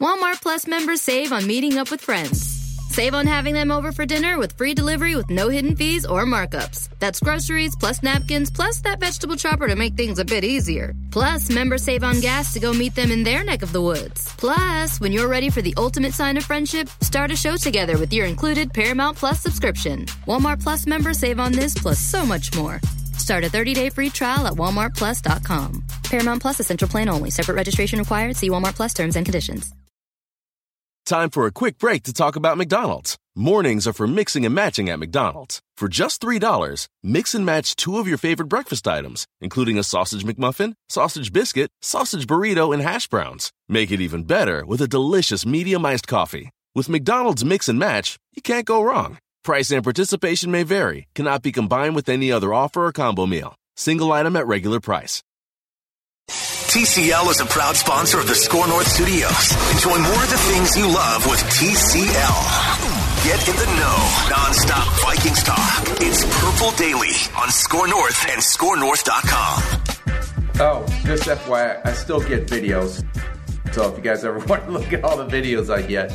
Walmart Plus members save on meeting up with friends. Save on having them over for dinner with free delivery with no hidden fees or markups. That's groceries, plus napkins, plus that vegetable chopper to make things a bit easier. Plus, members save on gas to go meet them in their neck of the woods. Plus, when you're ready for the ultimate sign of friendship, start a show together with your included Paramount Plus subscription. Walmart Plus members save on this plus so much more. Start a 30-day free trial at walmartplus.com. Paramount Plus Essential Plan only. Separate registration required. See Walmart Plus terms and conditions. Time for a quick break to talk about McDonald's. Mornings are for mixing and matching at McDonald's. For just $3, mix and match 2 of your favorite breakfast items, including a sausage McMuffin, sausage biscuit, sausage burrito, and hash browns. Make it even better with a delicious medium iced coffee. With McDonald's Mix and Match, you can't go wrong. Price and participation may vary. Cannot be combined with any other offer or combo meal. Single item at regular price. TCL is a proud sponsor of the Score North Studios. Enjoy more of the things you love with TCL. Get in the know. Non-stop Vikings talk. It's Purple Daily on Score North and ScoreNorth.com. Oh, just FYI, I still get videos. So if you guys ever want to look at all the videos I get.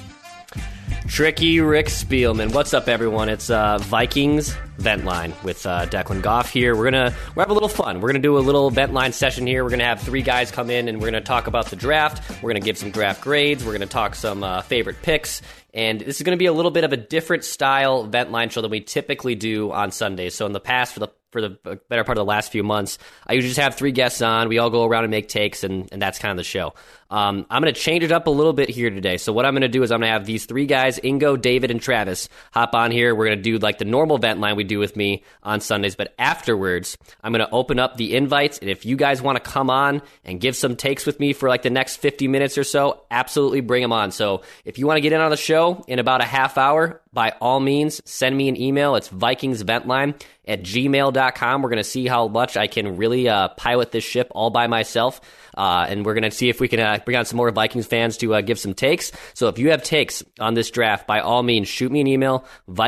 Tricky Rick Spielman. What's up, everyone? It's Vikings Vent Line with Declan Goff here. We're have a little fun. We're gonna do a little Vent Line session here. We're gonna have 3 guys come in and we're gonna talk about the draft. We're gonna give some draft grades. We're gonna talk some favorite picks. And this is gonna be a little bit of a different style Vent Line show than we typically do on Sundays. So in the past, for the better part of the last few months, I usually just have 3 guests on. We all go around and make takes, and that's kind of the show. I'm going to change it up a little bit here today. So what I'm going to do is I'm going to have these 3 guys, Ingo, David, and Travis, hop on here. We're going to do like the normal Vent Line we do with me on Sundays. But afterwards, I'm going to open up the invites. And if you guys want to come on and give some takes with me for like the next 50 minutes or so, absolutely bring them on. So if you want to get in on the show in about a half hour, by all means, send me an email. It's vikingsventline@gmail.com. We're going to see how much I can really pilot this ship all by myself. And we're going to see if we can bring on some more Vikings fans to give some takes. So if you have takes on this draft, by all means, shoot me an email,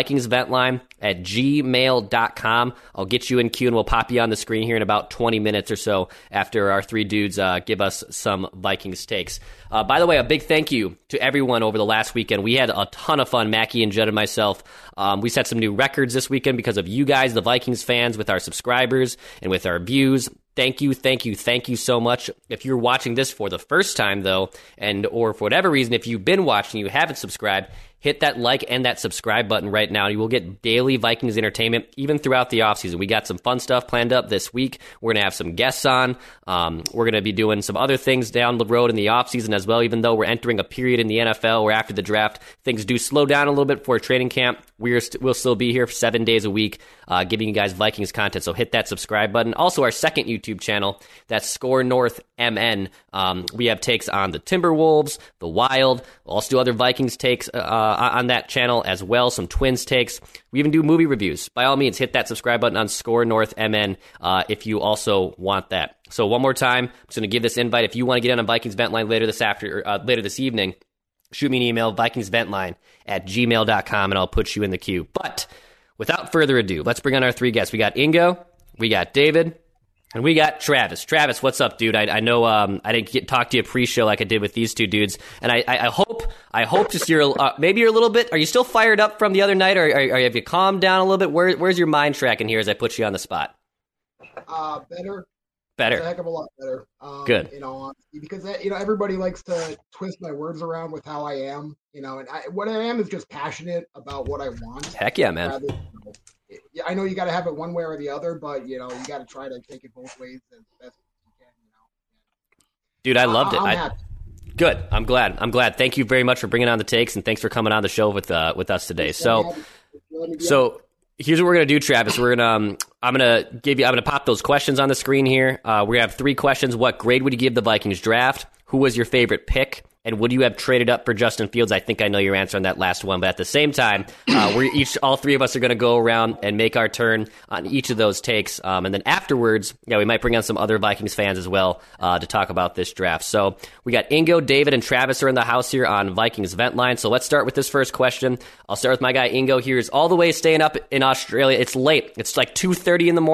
vikingsventline@gmail.com. I'll get you in queue and we'll pop you on the screen here in about 20 minutes or so after our 3 dudes give us some Vikings takes. By the way, a big thank you to everyone over the last weekend. We had a ton of fun, Mackie and Judd and myself. We set some new records this weekend because of you guys, the Vikings fans, with our subscribers and with our views. Thank you so much. If you're watching this for the first time, though, or for whatever reason, if you've been watching, you haven't subscribed, hit that like and that subscribe button right now. You will get daily Vikings entertainment, even throughout the offseason. We got some fun stuff planned up this week. We're going to have some guests on. We're going to be doing some other things down the road in the offseason as well, even though we're entering a period in the NFL where after the draft, things do slow down a little bit for training camp. We'll still be here for 7 days a week, giving you guys Vikings content. So hit that subscribe button. Also, our second YouTube channel, that's Score North MN. We have takes on the Timberwolves, the Wild. We'll also do other Vikings takes on that channel as well, some Twins takes. We even do movie reviews. By all means, hit that subscribe button on Score North MN if you also want that. So one more time, I'm just going to give this invite. If you want to get in on Vikings Vent Line later this evening, shoot me an email, vikingsventline@gmail.com, and I'll put you in the queue. But without further ado, let's bring on our 3 guests. We got Ingo, we got David, and we got Travis. Travis, what's up, dude? I know I didn't talk to you pre-show like I did with these 2 dudes, and I hope just maybe you're a little bit. Are you still fired up from the other night, or have you calmed down a little bit? Where's your mind tracking here as I put you on the spot? Better. It's a heck of a lot better. Good. In all honesty, because everybody likes to twist my words around with how I am. And what I am is just passionate about what I want. Heck yeah, man. I know you got to have it one way or the other, but you got to try to take it both ways as best you can. Dude, I loved it. I'm happy. Good. I'm glad. Thank you very much for bringing on the takes, and thanks for coming on the show with us today. So here's what we're gonna do, Travis. I'm gonna pop those questions on the screen here. We're gonna have 3 questions. What grade would you give the Vikings draft? Who was your favorite pick? And would you have traded up for Justin Fields? I think I know your answer on that last one, but at the same time, all 3 of us are going to go around and make our turn on each of those takes. And then afterwards, we might bring on some other Vikings fans as well to talk about this draft. So we got Ingo, David, and Travis are in the house here on Vikings Vent Line. So let's start with this first question. I'll start with my guy Ingo here. He's all the way staying up in Australia. It's late. It's like 2:30 in the morning.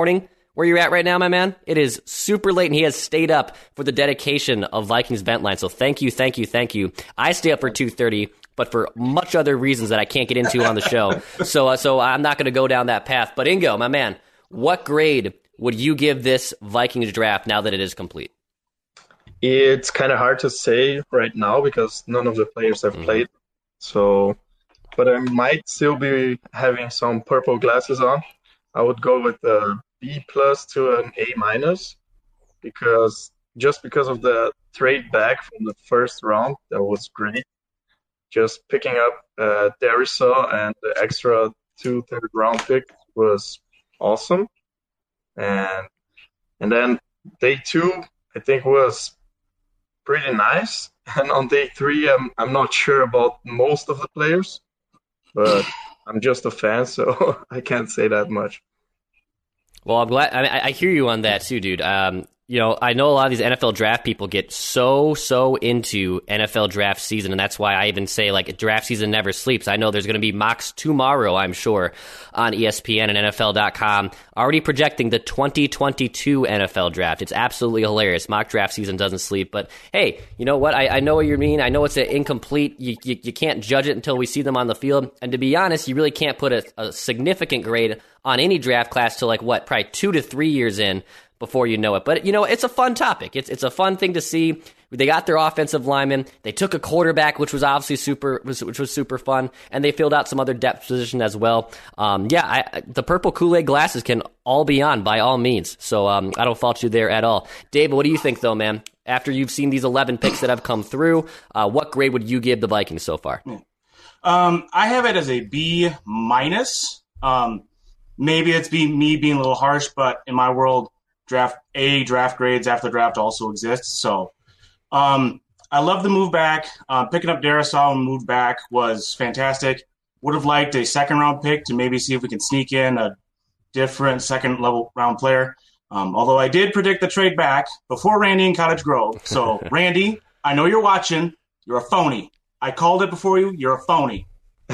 where you're at right now, my man. It is super late, and he has stayed up for the dedication of Vikings Vent Line. So thank you. I stay up for 2:30, but for much other reasons that I can't get into on the show. So I'm not going to go down that path. But Ingo, my man, what grade would you give this Vikings draft now that it is complete? It's kind of hard to say right now because none of the players have played. So, but I might still be having some purple glasses on. I would go with a B+ to an A- because of the trade back from the first round, that was great. Just picking up Darrisaw and the extra 2 third-round picks was awesome. And then day 2, I think, was pretty nice. And on day 3, I'm not sure about most of the players, but I'm just a fan, so I can't say that much. Well, I'm glad. I hear you on that too, dude. I know a lot of these NFL draft people get so into NFL draft season, and that's why I even say, like, draft season never sleeps. I know there's going to be mocks tomorrow, I'm sure, on ESPN and NFL.com, already projecting the 2022 NFL draft. It's absolutely hilarious. Mock draft season doesn't sleep. But, hey, you know what? I know what you mean. I know it's incomplete. You can't judge it until we see them on the field. And to be honest, you really can't put a significant grade on any draft class till, probably 2 to 3 years in, before you know it. But, it's a fun topic. It's a fun thing to see. They got their offensive lineman. They took a quarterback, which was obviously super fun, and they filled out some other depth position as well. The purple Kool-Aid glasses can all be on by all means. So I don't fault you there at all. Dave, what do you think, though, man? After you've seen these 11 picks that have come through, what grade would you give the Vikings so far? I have it as a B-. Maybe it's me being a little harsh, but in my world, draft grades after the draft also exists. So I love the move back. Picking up Darrisaw and move back was fantastic. Would have liked a second-round pick to maybe see if we can sneak in a different second-level round player. Although I did predict the trade back before Randy in Cottage Grove. So, Randy, I know you're watching. You're a phony. I called it before you. You're a phony.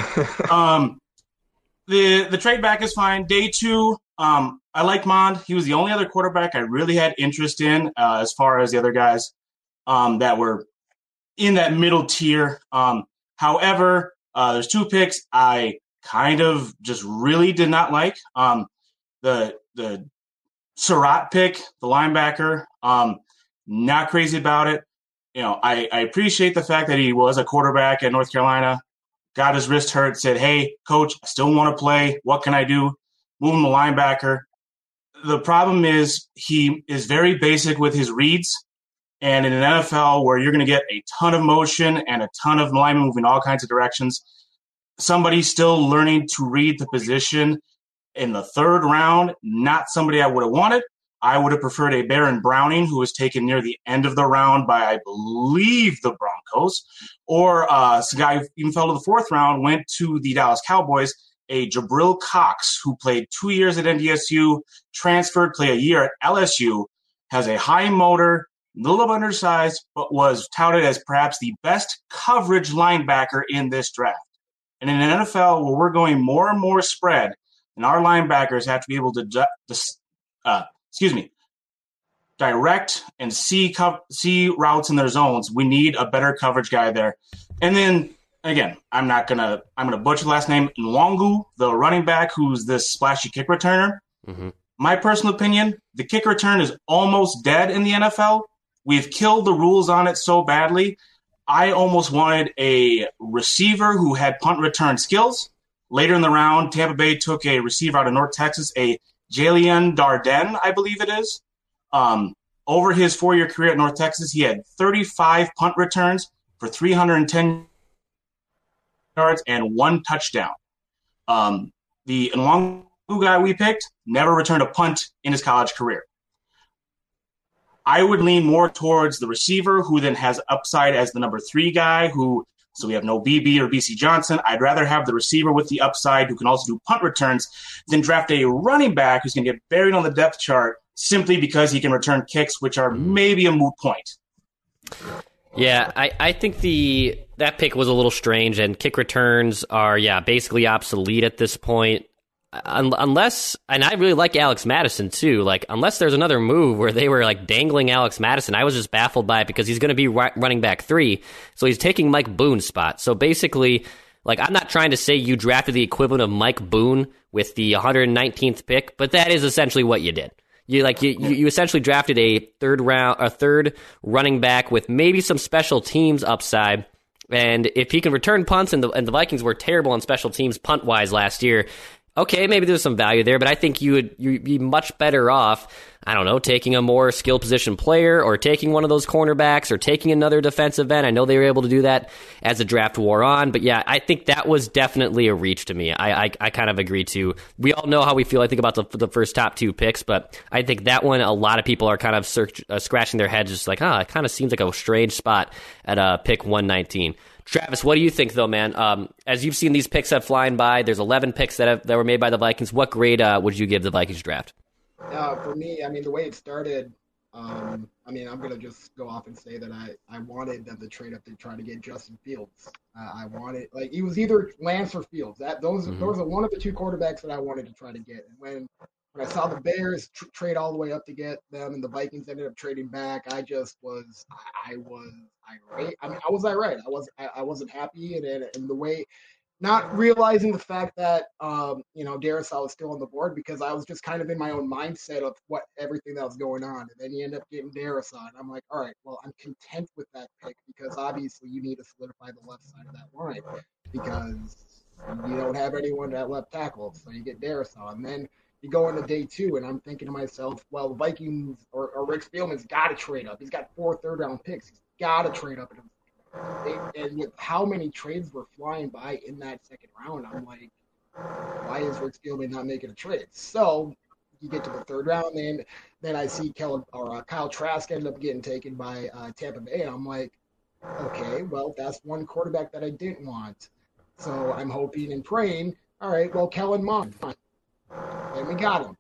The trade back is fine. Day 2, I like Mond. He was the only other quarterback I really had interest in as far as the other guys that were in that middle tier. However, there's 2 picks I kind of just really did not like. The Surratt pick, the linebacker, not crazy about it. I appreciate the fact that he was a quarterback at North Carolina, got his wrist hurt, said, hey, coach, I still want to play. What can I do? Move him to linebacker. The problem is he is very basic with his reads. And in an NFL where you're going to get a ton of motion and a ton of linemen moving all kinds of directions, somebody still learning to read the position in the 3rd round, not somebody I would have wanted. I would have preferred a Baron Browning, who was taken near the end of the round by, I believe, the Broncos. Or a guy who even fell to the 4th round, went to the Dallas Cowboys, a Jabril Cox, who played 2 years at NDSU, transferred, played a year at LSU, has a high motor, a little undersized, but was touted as perhaps the best coverage linebacker in this draft. And in an NFL where we're going more and more spread, and our linebackers have to be able to direct and see routes in their zones, we need a better coverage guy there. And then, again, I'm gonna butcher the last name, Nwangu, the running back who's this splashy kick returner. Mm-hmm. My personal opinion, the kick return is almost dead in the NFL. We've killed the rules on it so badly. I almost wanted a receiver who had punt return skills. Later in the round, Tampa Bay took a receiver out of North Texas, a Jalen Darden, I believe it is. Over his 4-year career at North Texas, he had 35 punt returns for 310 yards and 1 touchdown. The Nwangu guy we picked never returned a punt in his college career. I would lean more towards the receiver, who then has upside as the number 3 guy, so we have no BB or BC Johnson. I'd rather have the receiver with the upside who can also do punt returns than draft a running back who's going to get buried on the depth chart simply because he can return kicks, which are maybe a moot point. Yeah, I think that pick was a little strange, and kick returns are, basically obsolete at this point. unless, and I really like Alex Madison too, like unless there's another move where they were like dangling Alex Madison, I was just baffled by it because he's going to be running back 3, so he's taking Mike Boone's spot. So basically, like, I'm not trying to say you drafted the equivalent of Mike Boone with the 119th pick, but that is essentially what you did. You essentially drafted a third running back with maybe some special teams upside. And if he can return punts, and the Vikings were terrible on special teams punt wise last year, okay, maybe there's some value there, but I think you'd be much better off, I don't know, taking a more skill position player or taking one of those cornerbacks or taking another defensive end. I know they were able to do that as the draft wore on, but yeah, I think that was definitely a reach to me. I kind of agree too. We all know how we feel, I think, about the first top 2 picks, but I think that one, a lot of people are kind of scratching their heads just like, it kind of seems like a strange spot at pick 119. Travis, what do you think, though, man? As you've seen these picks have flying by, there's 11 picks that were made by the Vikings. What grade would you give the Vikings draft? For me, I mean, the way it started, I mean, I'm going to just go off and say that I wanted them to trade up to try to get Justin Fields. I wanted, like, it was either Lance or Fields. Those are one of the 2 quarterbacks that I wanted to try to get. And when I saw the Bears trade all the way up to get them and the Vikings ended up trading back, I was irate. I mean, I was irate. I wasn't happy, and the way, not realizing the fact that Darrisaw was still on the board, because I was just kind of in my own mindset of everything that was going on, and then you end up getting Darrisaw, and I'm like, all right, well, I'm content with that pick, because obviously you need to solidify the left side of that line because you don't have anyone at left tackle, so you get Darrisaw, and then you go into day 2, and I'm thinking to myself, well, the Vikings or Rick Spielman's got to trade up. He's got 4 third-round picks. He's got to trade up. And with how many trades were flying by in that second round, I'm like, why is Rick Spielman not making a trade? So you get to the 3rd round, and then I see Kyle Trask ended up getting taken by Tampa Bay, and I'm like, okay, well, that's one quarterback that I didn't want. So I'm hoping and praying, all right, well, Kellen Mond, fine. And we got him.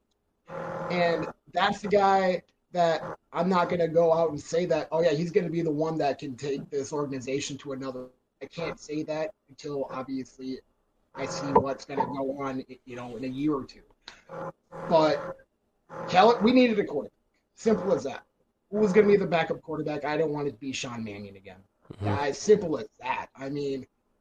And that's the guy that I'm not going to go out and say that, oh, yeah, he's going to be the one that can take this organization to another. I can't say that until, obviously, I see what's going to go on, in a year or 2. But we needed a quarterback. Simple as that. Who was going to be the backup quarterback? I don't want it to be Sean Mannion again. As simple as that. I mean,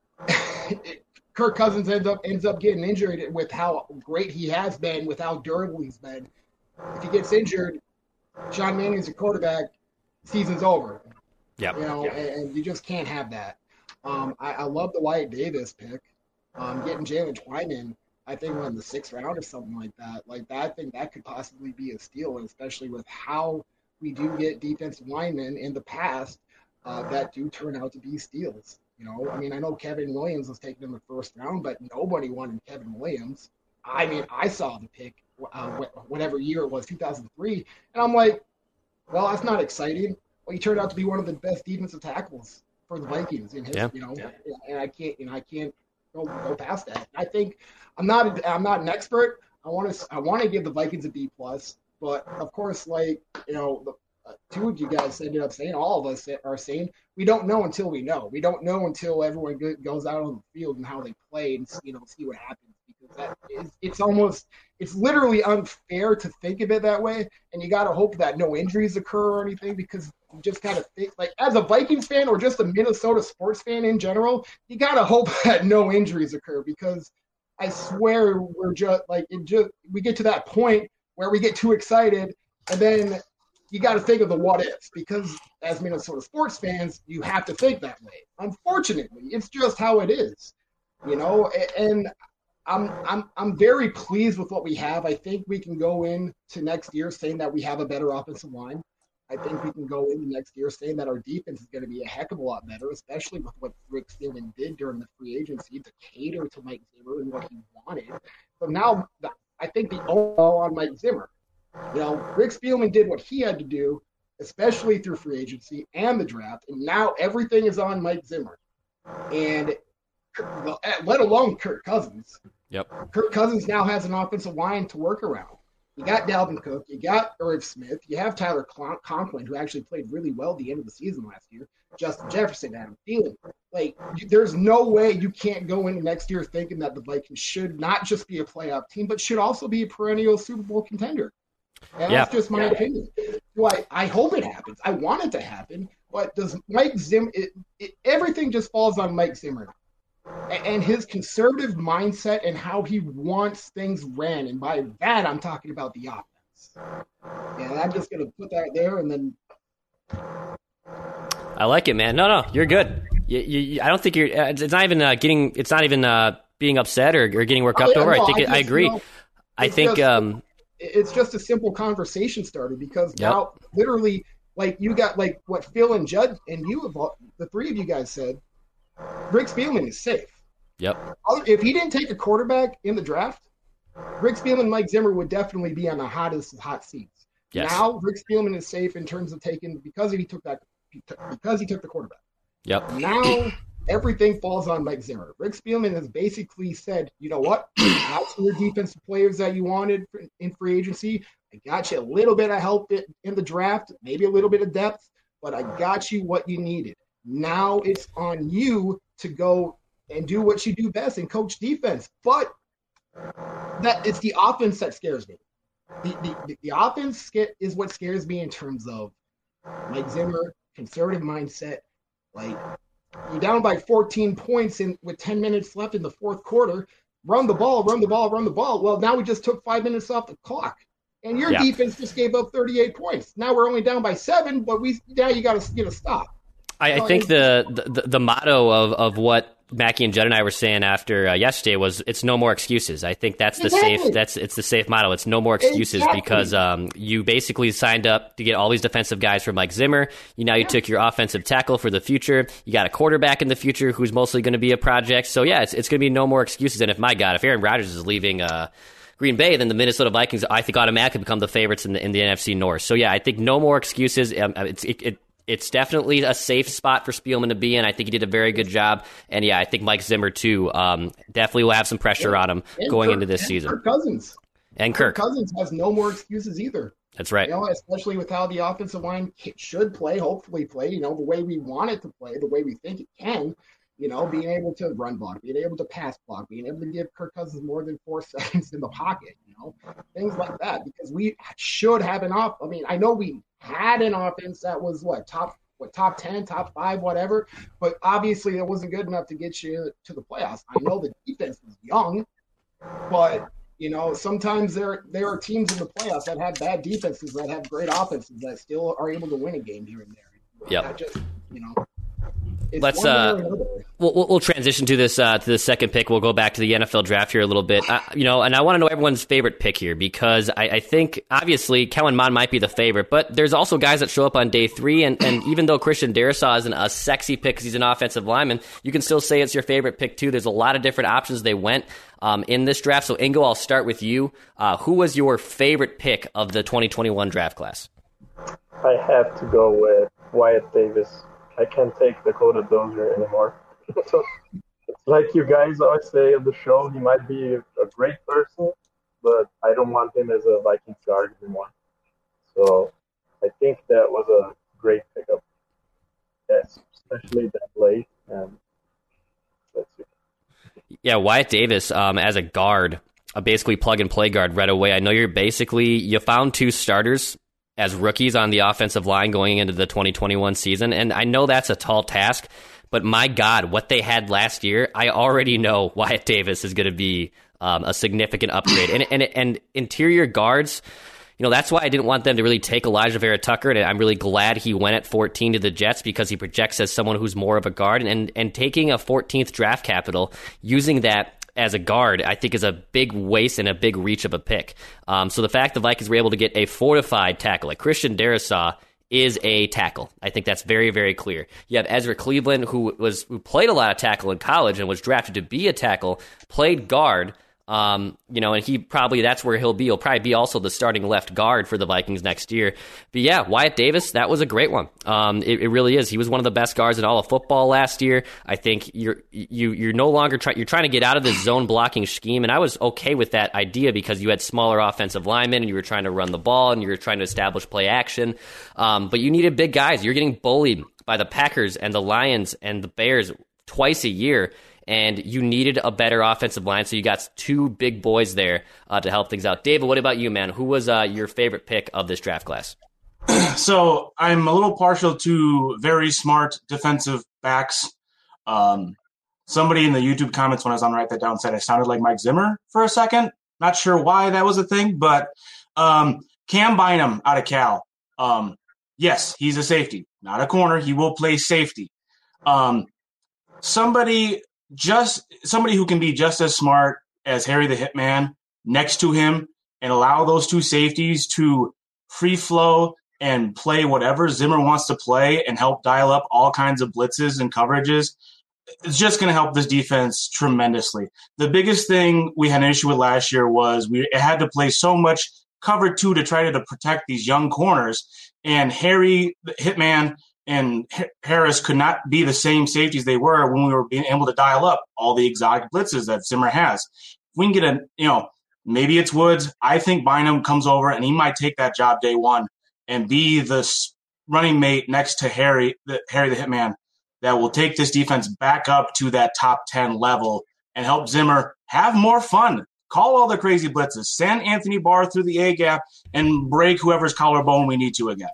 Kirk Cousins ends up getting injured with how great he has been, with how durable he's been. If he gets injured, Sean Mannion's a quarterback, season's over. Yeah. And you just can't have that. I love the Wyatt Davis pick. Getting Jalen Twyman, I think in the 6th round or something like that. I think that could possibly be a steal, and especially with how we do get defensive linemen in the past that do turn out to be steals. I mean, I know Kevin Williams was taken in the 1st round, but nobody wanted Kevin Williams. I mean, I saw the pick, whatever year it was, 2003, and I'm like, well, that's not exciting. Well, he turned out to be one of the best defensive tackles for the Vikings in history, and I can't go past that. I think I'm not an expert. I want to give the Vikings a B+, but of course, the 2 of you guys ended up saying, all of us are saying, we don't know until we know. We don't know until everyone goes out on the field and how they play and see what happens, because it's literally unfair to think of it that way, and you got to hope that no injuries occur or anything, because you just got to think, as a Vikings fan or just a Minnesota sports fan in general, you got to hope that no injuries occur, because I swear we're we get to that point where we get too excited, and then you got to think of the what ifs, because as Minnesota sports fans, you have to think that way. Unfortunately, it's just how it is, and I'm very pleased with what we have. I think we can go into next year saying that we have a better offensive line. I think we can go into next year saying that our defense is going to be a heck of a lot better, especially with what Rick Spielman did during the free agency to cater to Mike Zimmer and what he wanted. So now I think the overall on Mike Zimmer. Rick Spielman did what he had to do, especially through free agency and the draft, and now everything is on Mike Zimmer. And let alone Kirk Cousins. Yep. Kirk Cousins now has an offensive line to work around. You got Dalvin Cook. You got Irv Smith. You have Tyler Conklin, who actually played really well at the end of the season last year. Justin Jefferson, Adam Thielen. Like, there's no way you can't go into next year thinking that the Vikings should not just be a playoff team, but should also be a perennial Super Bowl contender. And that's just my opinion. So I hope it happens. I want it to happen. But does Mike Zimmer – everything just falls on Mike Zimmer and his conservative mindset and how he wants things ran. And by that, I'm talking about the offense. And I'm just going to put that there and then I like it, man. No, you're good. I don't think you're. It's not even getting. It's not even being upset or getting worked up over. No, I agree. I think it's just a simple conversation starter because now, literally, like you got like what Phil and Judd and you, the three of you guys said. Rick Spielman is safe. Yep. If he didn't take a quarterback in the draft, Rick Spielman and Mike Zimmer would definitely be on the hot seats. Yes. Now Rick Spielman is safe in terms of taking because he took the quarterback. Yep. Now everything falls on Mike Zimmer. Rick Spielman has basically said, you know what? I got some of your defensive players that you wanted in free agency. I got you a little bit of help in the draft, maybe a little bit of depth, but I got you what you needed. Now it's on you to go and do what you do best and coach defense. But that it's the offense that scares me. The offense is what scares me in terms of Mike Zimmer, conservative mindset. Like, you're down by 14 points with 10 minutes left in the fourth quarter. Run the ball. Well, now we just took 5 minutes off the clock. And your defense just gave up 38 points. Now we're only down by 7, but now you got to get a stop. I think the motto of what Mackie and Judd and I were saying after yesterday was it's no more excuses. I think that's the safe. It's the safe motto. It's no more excuses because you basically signed up to get all these defensive guys from Mike Zimmer. You took your offensive tackle for the future. You got a quarterback in the future who's mostly going to be a project. So it's going to be no more excuses. And if Aaron Rodgers is leaving Green Bay, then the Minnesota Vikings I think automatically become the favorites in the NFC North. So I think no more excuses. It's definitely a safe spot for Spielman to be in. I think he did a very good job. And, I think Mike Zimmer, too, definitely will have some pressure on him going into this season. Kirk Cousins. And Kirk Cousins has no more excuses either. That's right. Especially with how the offensive line should play, hopefully play, the way we want it to play, the way we think it can. Being able to run block, being able to pass block, being able to give Kirk Cousins more than 4 seconds in the pocket, things like that. Because we should have an off. I mean, I know we had an offense that was top 10, top 5, whatever. But obviously, it wasn't good enough to get you to the playoffs. I know the defense is young, but sometimes there are teams in the playoffs that have bad defenses that have great offenses that still are able to win a game here and there. Yep. Just Let's we'll transition to this to the second pick. We'll go back to the NFL draft here a little bit. And I want to know everyone's favorite pick here because I think obviously Kellen Mond might be the favorite, but there's also guys that show up on day 3, and even though Christian Darrisaw isn't a sexy pick because he's an offensive lineman, you can still say it's your favorite pick too. There's a lot of different options they went in this draft. So Ingo, I'll start with you. Who was your favorite pick of the 2021 draft class? I have to go with Wyatt Davis. I can't take Dakota Dozier anymore. So it's like you guys always say on the show, he might be a great person, but I don't want him as a Vikings guard anymore. So I think that was a great pickup. Yes, especially that late. And that's it. Yeah, Wyatt Davis as a guard, a basically plug-and-play guard right away. I know you found 2 starters as rookies on the offensive line going into the 2021 season. And I know that's a tall task, but my God, what they had last year, I already know Wyatt Davis is going to be a significant upgrade. And interior guards, that's why I didn't want them to really take Elijah Vera Tucker, and I'm really glad he went at 14 to the Jets because he projects as someone who's more of a guard. And taking a 14th draft capital, using that as a guard, I think is a big waste and a big reach of a pick. So the fact the Vikings were able to get a fortified tackle, like Christian Darrisaw is a tackle. I think that's very, very clear. You have Ezra Cleveland, who played a lot of tackle in college and was drafted to be a tackle, played guard, And that's where he'll be. He'll probably be also the starting left guard for the Vikings next year. But yeah, Wyatt Davis, that was a great one. It really is. He was one of the best guards in all of football last year. I think you're no longer you're trying to get out of this zone blocking scheme, and I was okay with that idea because you had smaller offensive linemen and you were trying to run the ball and you were trying to establish play action. But you needed big guys. You're getting bullied by the Packers and the Lions and the Bears twice a year, and you needed a better offensive line, so you got two big boys there to help things out. David, what about you, man? Who was your favorite pick of this draft class? So I'm a little partial to very smart defensive backs. Somebody in the YouTube comments when I was on Write That Down said I sounded like Mike Zimmer for a second. Not sure why that was a thing, but Cam Bynum out of Cal. Yes, he's a safety, not a corner. He will play safety. Somebody who can be just as smart as Harry the Hitman next to him and allow those two safeties to free flow and play whatever Zimmer wants to play and help dial up all kinds of blitzes and coverages. It's just going to help this defense tremendously. The biggest thing we had an issue with last year was we had to play so much cover two to try to protect these young corners, and Harry the Hitman and Harris could not be the same safeties they were when we were being able to dial up all the exotic blitzes that Zimmer has. If we can get maybe it's Woods. I think Bynum comes over and he might take that job day one and be the running mate next to Harry the Hitman that will take this defense back up to that top 10 level and help Zimmer have more fun. Call all the crazy blitzes. Send Anthony Barr through the A-gap and break whoever's collarbone we need to again.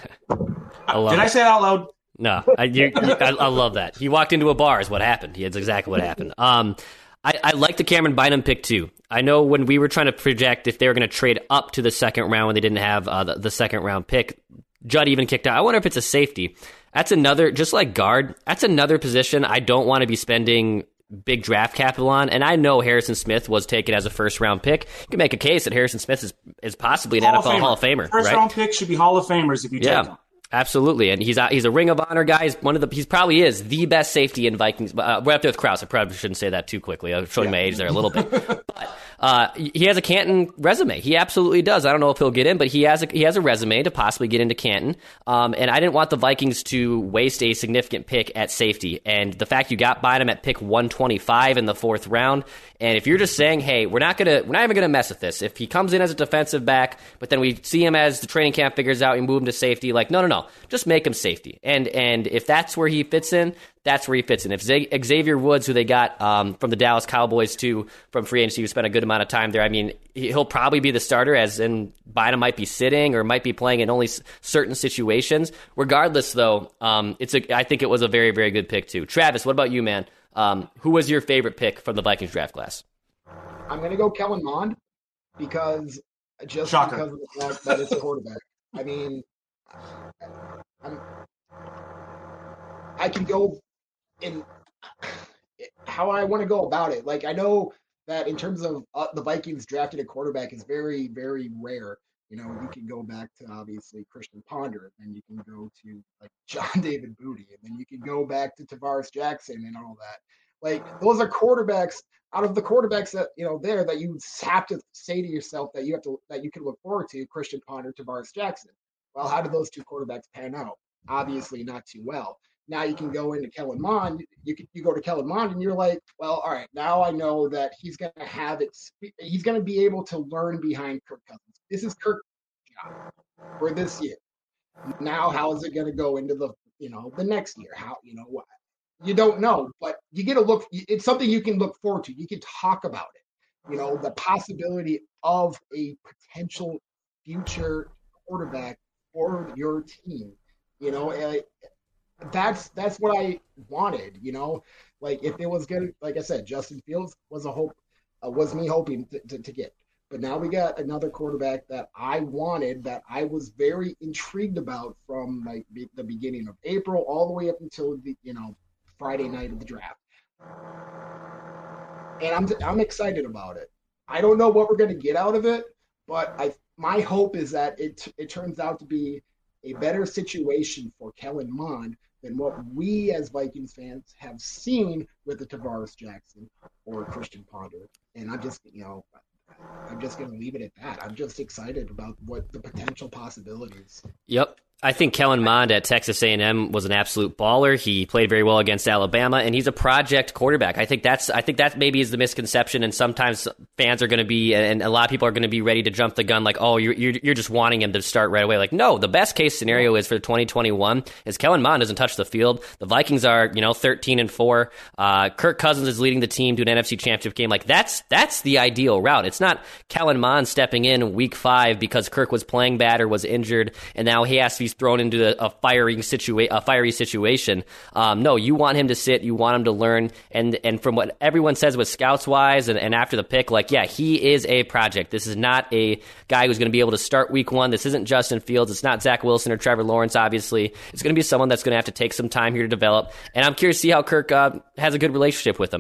Did I say it out loud? No, I love that. He walked into a bar is what happened. That's exactly what happened. I like the Cameron Bynum pick too. I know when we were trying to project if they were going to trade up to the second round when they didn't have the second round pick, Judd even kicked out. I wonder if it's a safety. That's another, just like guard, that's another position I don't want to be spending big draft capital on. And I know Harrison Smith was taken as a first-round pick. You can make a case that Harrison Smith is possibly an NFL Hall of Famer. First-round pick should be Hall of Famers if you take them. Absolutely, and he's a Ring of Honor guy. He probably is the best safety in Vikings. Right up there with Krause. I probably shouldn't say that too quickly. I'm showing my age there a little bit. But he has a Canton resume. He absolutely does. I don't know if he'll get in, but he has a resume to possibly get into Canton. And I didn't want the Vikings to waste a significant pick at safety. And the fact you got Bynum at pick 125 in the fourth round, and if you're just saying, hey, we're not even gonna mess with this. If he comes in as a defensive back, but then we see him as the training camp figures out, we move him to safety. Like, no. Just make him safety. And if that's where he fits in, that's where he fits in. If Xavier Woods, who they got from the Dallas Cowboys too, from free agency, who spent a good amount of time there, I mean, he'll probably be the starter, as in Bynum might be sitting or might be playing in only certain situations. Regardless, though, I think it was a very, very good pick too. Travis, what about you, man? Who was your favorite pick from the Vikings draft class? I'm going to go Kellen Mond because of the fact that it's a quarterback. I mean, I can go in how I want to go about it. Like, I know that in terms of the Vikings drafted a quarterback is very, very rare. You can go back to obviously Christian Ponder, and then you can go to like John David Booty, and then you can go back to Tavares Jackson and all that. Like, those are quarterbacks out of the quarterbacks that there that you have to say to yourself that you can look forward to: Christian Ponder, Tavares Jackson. Well, how did those two quarterbacks pan out? Obviously not too well. Now you can go into Kellen Mond. You go to Kellen Mond and you're like, well, all right, now I know that he's going to have it. He's going to be able to learn behind Kirk Cousins. This is Kirk's job for this year. Now, how is it going to go into the next year? How, what? You don't know, but you get a look. It's something you can look forward to. You can talk about it. The possibility of a potential future quarterback for your team. That's what I wanted. Like, if it was good, like I said, Justin Fields was was me hoping to get. But now we got another quarterback that I wanted, that I was very intrigued about from like the beginning of April all the way up until the Friday night of the draft. And I'm excited about it. I don't know what we're going to get out of it, but my hope is that it turns out to be a better situation for Kellen Mond than what we as Vikings fans have seen with the Tavares Jackson or Christian Ponder. And I'm just going to leave it at that. I'm just excited about what the potential possibilities. Yep. I think Kellen Mond at Texas A&M was an absolute baller. He played very well against Alabama, and he's a project quarterback. I think that maybe is the misconception, and sometimes fans are going to be, and a lot of people are going to be ready to jump the gun, like, oh, you're just wanting him to start right away. Like, no, the best case scenario is for 2021 is Kellen Mond doesn't touch the field. The Vikings are 13-4. Kirk Cousins is leading the team to an NFC Championship game. Like that's the ideal route. It's not Kellen Mond stepping in week 5 because Kirk was playing bad or was injured, and now he has to be thrown into a fiery situation. No, you want him to sit, you want him to learn, and from what everyone says with scouts wise and after the pick, like, yeah, he is a project. This is not a guy who's going to be able to start week 1. This isn't Justin Fields. It's not Zach Wilson or Trevor Lawrence, obviously. It's going to be someone that's going to have to take some time here to develop, and I'm curious to see how Kirk has a good relationship with him.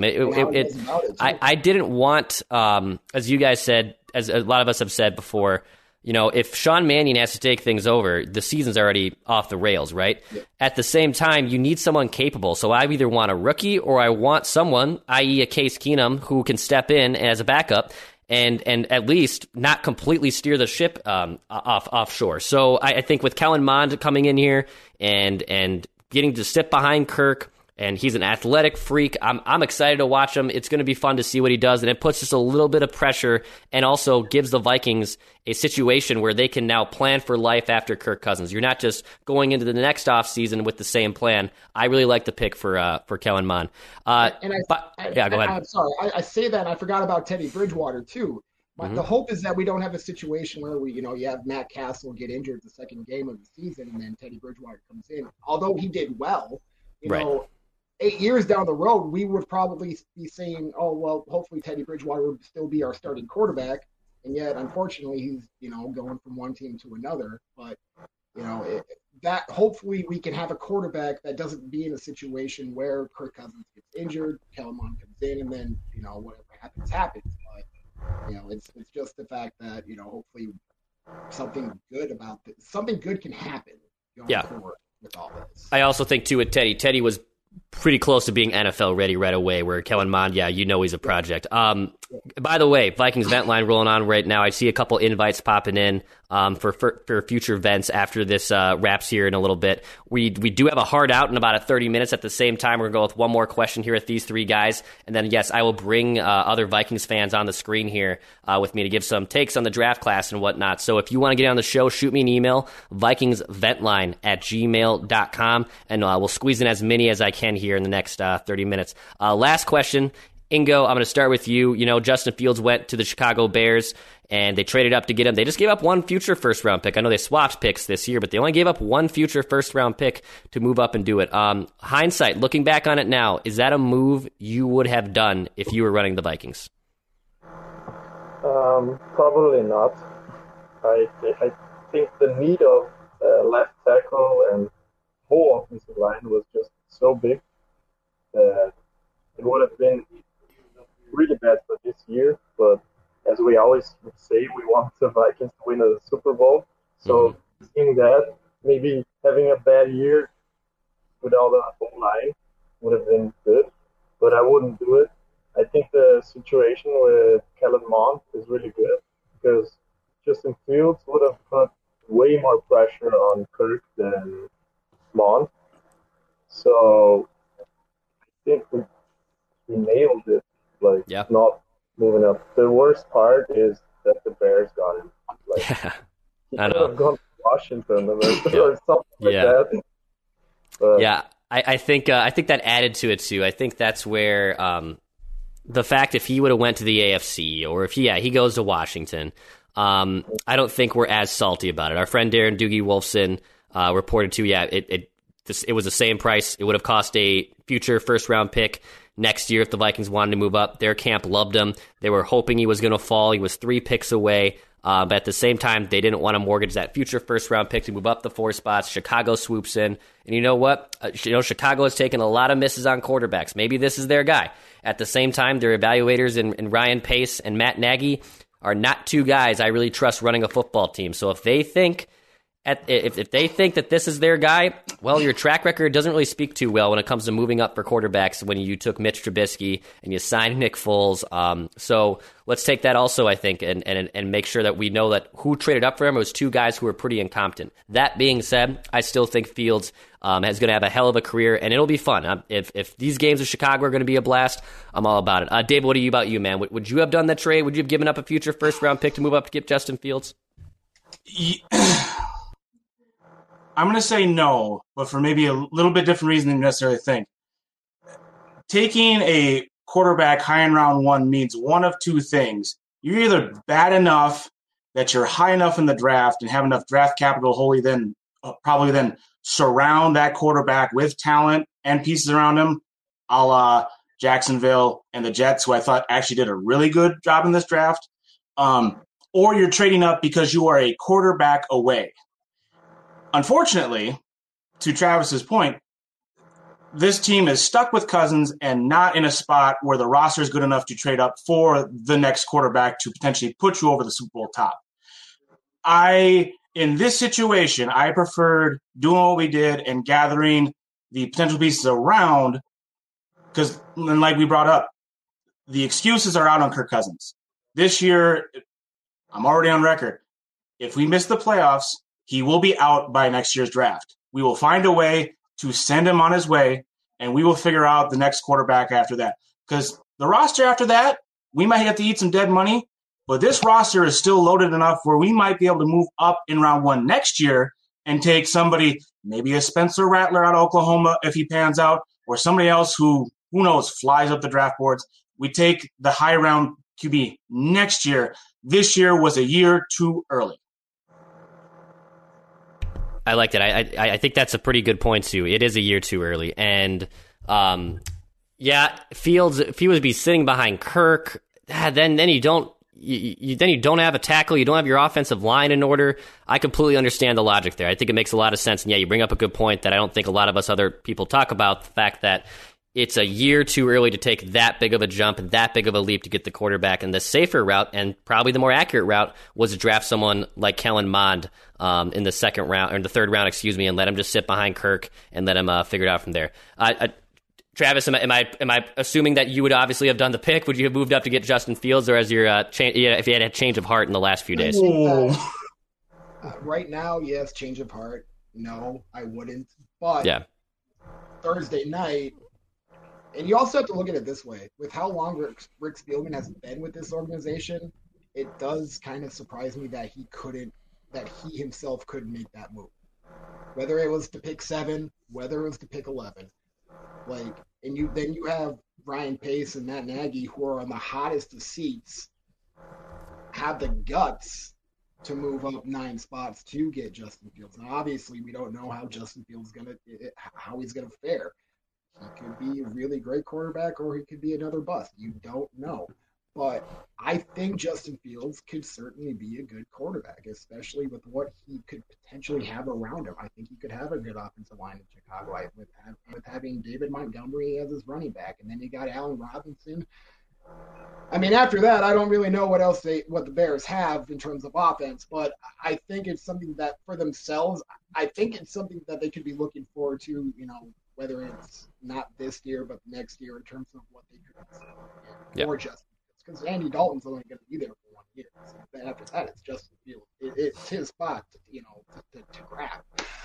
I didn't want, as you guys said, as a lot of us have said before, if Sean Mannion has to take things over, the season's already off the rails, right? Yeah. At the same time, you need someone capable. So I either want a rookie or I want someone, i.e. a Case Keenum, who can step in as a backup and at least not completely steer the ship offshore. So I think with Kellen Mond coming in here and getting to sit behind Kirk, and he's an athletic freak. I'm excited to watch him. It's going to be fun to see what he does, and it puts just a little bit of pressure and also gives the Vikings a situation where they can now plan for life after Kirk Cousins. You're not just going into the next offseason with the same plan. I really like the pick for Kellen Mond. Go ahead. I'm sorry. I say that, and I forgot about Teddy Bridgewater, too. The hope is that we don't have a situation where you have Matt Castle get injured the second game of the season, and then Teddy Bridgewater comes in. Although he did well, right. 8 years down the road, we would probably be saying, oh, well, hopefully Teddy Bridgewater would still be our starting quarterback. And yet, unfortunately, he's, going from one team to another. But, that hopefully we can have a quarterback that doesn't be in a situation where Kirk Cousins gets injured, Kellen Mond comes in, and then, whatever happens. But, it's just the fact that, hopefully something good can happen going forward with all this. I also think, too, with Teddy was pretty close to being NFL ready right away, where Kellen Mond, he's a project. By the way, Vikings vent line rolling on right now. I see a couple invites popping in for future vents after this wraps here in a little bit. We do have a hard out in about 30 minutes. At the same time, we're going to go with one more question here with these three guys. And then, yes, I will bring other Vikings fans on the screen here with me to give some takes on the draft class and whatnot. So if you want to get on the show, shoot me an email, vikingsventline@gmail.com, and we'll squeeze in as many as I can here in the next 30 minutes. Last question. Ingo, I'm going to start with you. Justin Fields went to the Chicago Bears, and they traded up to get him. They just gave up one future first-round pick. I know they swapped picks this year, but they only gave up one future first-round pick to move up and do it. Hindsight, looking back on it now, is that a move you would have done if you were running the Vikings? Probably not. I think the need of left tackle and whole offensive line was just so big that it would have been really bad for this year, but as we always say, we want the Vikings to win a Super Bowl. So seeing that, maybe having a bad year without a whole line would have been good, but I wouldn't do it. I think the situation with Kellen Mond is really good because Justin Fields would have put way more pressure on Kirk than Mond. So I think we nailed it. Not moving up. The worst part is that the Bears got him. He could have gone to Washington or something like that. But, I think that added to it too. I think that's where the fact if he would have went to the AFC or if he goes to Washington, I don't think we're as salty about it. Our friend Darren Doogie Wolfson reported too. It was the same price. It would have cost a future first-round pick next year if the Vikings wanted to move up. Their camp loved him. They were hoping he was going to fall. He was 3 picks away. But at the same time, they didn't want to mortgage that future first-round pick to move up the 4 spots. Chicago swoops in. And you know what? Chicago has taken a lot of misses on quarterbacks. Maybe this is their guy. At the same time, their evaluators in Ryan Pace and Matt Nagy are not 2 guys I really trust running a football team. So if they think if they think that this is their guy, well, your track record doesn't really speak too well when it comes to moving up for quarterbacks when you took Mitch Trubisky and you signed Nick Foles. So let's take that also, I think, and make sure that we know that who traded up for him was two guys who were pretty incompetent. That being said, I still think Fields is going to have a hell of a career, and it'll be fun. If these games of Chicago are going to be a blast, I'm all about it. Dave, what about you, man? Would you have done that trade? Would you have given up a future first-round pick to move up to get Justin Fields? I'm going to say no, but for maybe a little bit different reason than you necessarily think. Taking a quarterback high in round one means one of two things. You're either bad enough that you're high enough in the draft and have enough draft capital probably then surround that quarterback with talent and pieces around him, a la Jacksonville and the Jets, who I thought actually did a really good job in this draft. Or you're trading up because you are a quarterback away. Unfortunately, to Travis's point, this team is stuck with Cousins and not in a spot where the roster is good enough to trade up for the next quarterback to potentially put you over the Super Bowl top. In this situation, I preferred doing what we did and gathering the potential pieces around because, like we brought up, the excuses are out on Kirk Cousins. This year, I'm already on record. If we miss the playoffs, he will be out by next year's draft. We will find a way to send him on his way, and we will figure out the next quarterback after that. Because the roster after that, we might have to eat some dead money, but this roster is still loaded enough where we might be able to move up in round one next year and take somebody, maybe a Spencer Rattler out of Oklahoma if he pans out, or somebody else who knows, flies up the draft boards. We take the high round QB next year. This year was a year too early. I liked it. I think that's a pretty good point, too. It is a year too early. And, Fields, if he would be sitting behind Kirk, then you don't have a tackle. You don't have your offensive line in order. I completely understand the logic there. I think it makes a lot of sense. And, you bring up a good point that I don't think a lot of us other people talk about, the fact that it's a year too early to take that big of a jump and that big of a leap to get the quarterback. And the safer route, and probably the more accurate route, was to draft someone like Kellen Mond in the second round, or the third round, and let him just sit behind Kirk and let him figure it out from there. Travis, am I assuming that you would obviously have done the pick? Would you have moved up to get Justin Fields, or as your if you had a change of heart in the last few days? Right now, yes, change of heart. No, I wouldn't. But Thursday night. And you also have to look at it this way. With how long Rick Spielman has been with this organization, it does kind of surprise me that he himself couldn't make that move. Whether it was to pick 7, whether it was to pick 11. Then you have Ryan Pace and Matt Nagy, who are on the hottest of seats, have the guts to move up 9 spots to get Justin Fields. Now, obviously, we don't know how Justin Fields how he's gonna fare. He could be a really great quarterback, or he could be another bust. You don't know. But I think Justin Fields could certainly be a good quarterback, especially with what he could potentially have around him. I think he could have a good offensive line in Chicago with having David Montgomery as his running back. And then you got Allen Robinson. I mean, after that, I don't really know what the Bears have in terms of offense, but I think it's something that for themselves, I think it's something that they could be looking forward to, whether it's not this year, but next year in terms of what they could for Justin Fields. Because Andy Dalton's only going to be there for 1 year. So after that, it's Justin Fields. It's his spot, to grab.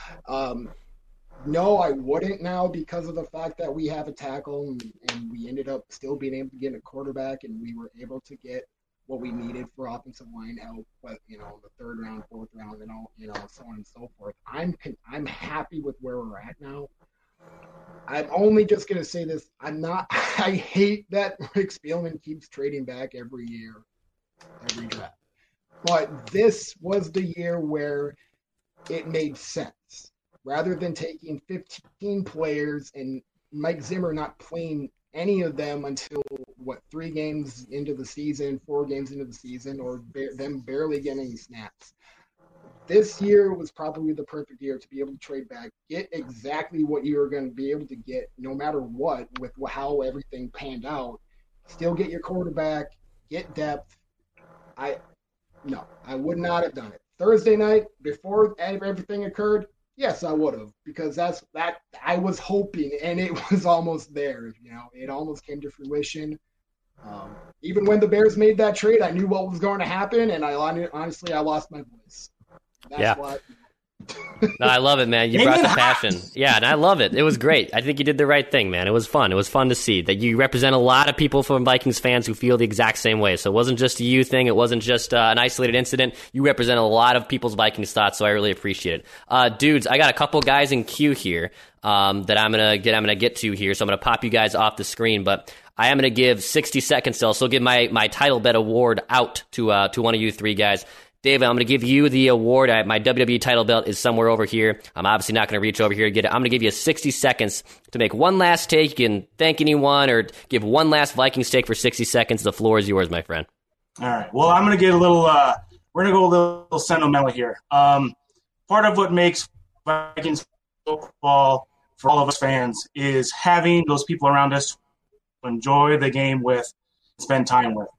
No, I wouldn't now because of the fact that we have a tackle and we ended up still being able to get a quarterback, and we were able to get what we needed for offensive line help, but the 3rd round, 4th round, and all, so on and so forth. I'm happy with where we're at now. I'm only just going to say this. I hate that Rick Spielman keeps trading back every year, every draft. But this was the year where it made sense. Rather than taking 15 players and Mike Zimmer not playing any of them until, 3 games into the season, 4 games into the season, or them barely getting any snaps. This year was probably the perfect year to be able to trade back, get exactly what you were going to be able to get no matter what with how everything panned out, still get your quarterback, get depth. I would not have done it. Thursday night before everything occurred, yes, I would have, because that's that I was hoping, and it was almost there. It almost came to fruition. Even when the Bears made that trade, I knew what was going to happen, and I lost my voice. That's why. No, I love it, man. You brought the passion. Yeah, and I love it. It was great. I think you did the right thing, man. It was fun. It was fun to see that you represent a lot of people from Vikings fans who feel the exact same way. So it wasn't just a you thing. It wasn't just an isolated incident. You represent a lot of people's Vikings thoughts, so I really appreciate it. Dudes, I got a couple guys in queue here that I'm gonna get to here. So I'm gonna pop you guys off the screen, but I am gonna give 60 seconds still. So I'll give my title bet award out to one of you three guys. David, I'm going to give you the award. My WWE title belt is somewhere over here. I'm obviously not going to reach over here to get it. I'm going to give you 60 seconds to make one last take. You can thank anyone or give one last Vikings take for 60 seconds. The floor is yours, my friend. All right. Well, I'm going to get a little we're going to go a little sentimental here. Part of what makes Vikings football for all of us fans is having those people around us to enjoy the game with, spend time with.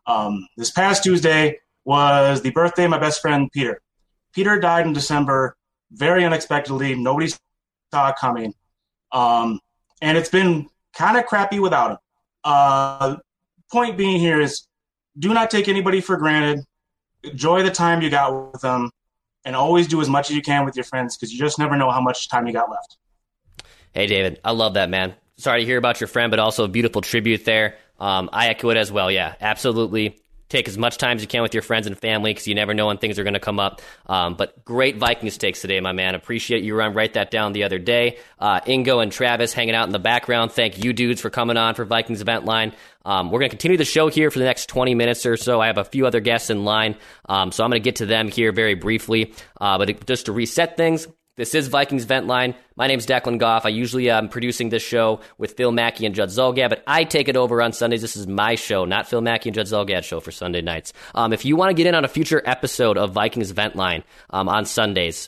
This past Tuesday was the birthday of my best friend, Peter. Peter died in December, very unexpectedly. Nobody saw it coming. And it's been kind of crappy without him. Point being here is do not take anybody for granted. Enjoy the time you got with them, and always do as much as you can with your friends, because you just never know how much time you got left. Hey, David, I love that, man. Sorry to hear about your friend, but also a beautiful tribute there. I echo it as well. Yeah, absolutely. Take as much time as you can with your friends and family, because you never know when things are going to come up. But great Vikings takes today, my man. Appreciate you write that down the other day. Ingo and Travis hanging out in the background. Thank you dudes for coming on for Vikings Event Line. We're going to continue the show here for the next 20 minutes or so. I have a few other guests in line, so I'm going to get to them here very briefly. But just to reset things, this is Vikings Vent Line. My name's Declan Goff. I usually am producing this show with Phil Mackey and Judd Zulgad, but I take it over on Sundays. This is my show, not Phil Mackey and Judd Zulgad's show for Sunday nights. If you want to get in on a future episode of Vikings Vent Line on Sundays,